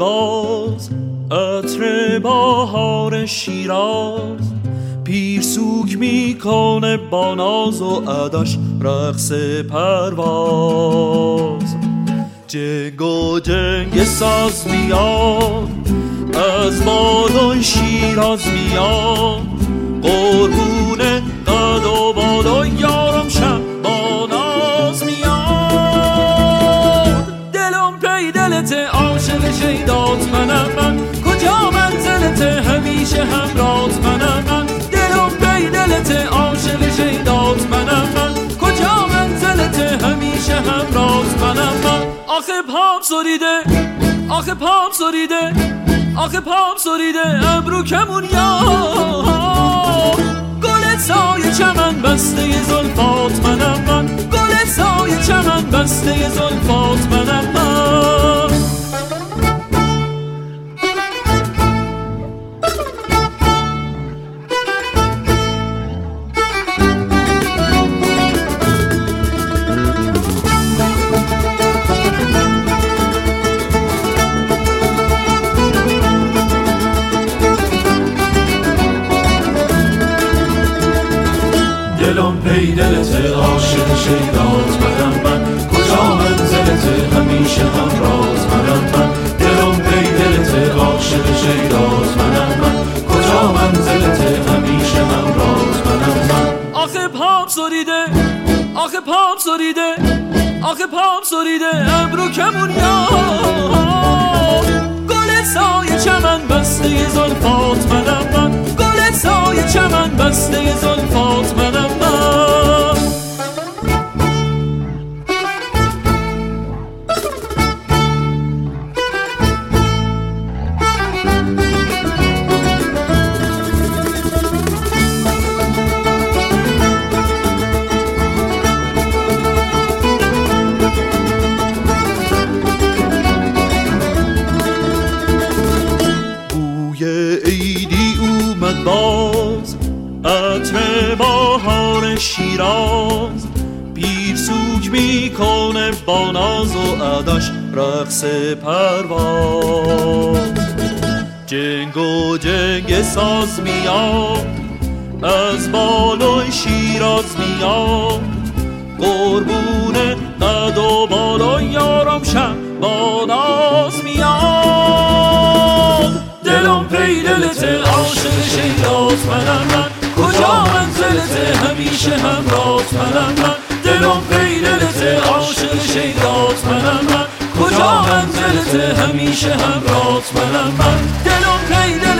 باز، عطر بهار شیراز. پیر سوگ میکنه با ناز و اداش رقص پرواز. جنگ و جنگ ساز میاد، از بالای شیراز میاد. قربون قد و بالا یارم شب با ناز میاد. دلم پی دلته عاشق شیدات منم من، کجا منزلته همیشه همراهت منم من. دلم پی دلته عاشق شیدات منم من، کجا منزلته همیشه همراهت منم من. آخه پام سریده، آخه پام سریده، آخه پام سریده ابرو کمون یار. گل سایه چمن بسته زلفات منم من، گل سایه چمن بسته زلفات منم من. دلم پی دلته عاشق شیدات منم من، کجا منزلته همیشه همراهت منم من. دلم پی دلته عاشق شیدات منم من، کجا منزلته همیشه همراهت منم من. آخه پام سریده، آخه پام سریده، آخه پام سریده ابرو کمون یار. گل سایه چمن بسته زلفات منم من، گل سایه چمن بسته زلفات منم من. عیدی اومد باز، عطر بهار شیراز. پیر سوگ میکنه با ناز و اداش رقص پرواز. جنگ و جنگ ساز میاد، از بالای شیراز میاد. قربون قد و بالا یارم شب با ناز میاد. دلم پی دلته عاشق شیدات منم من، کجا منزلته همیشه همراهت منم من. دلم پی دلته عاشق شیدات منم من، کجا منزلته همیشه همراهت منم من. دلم پی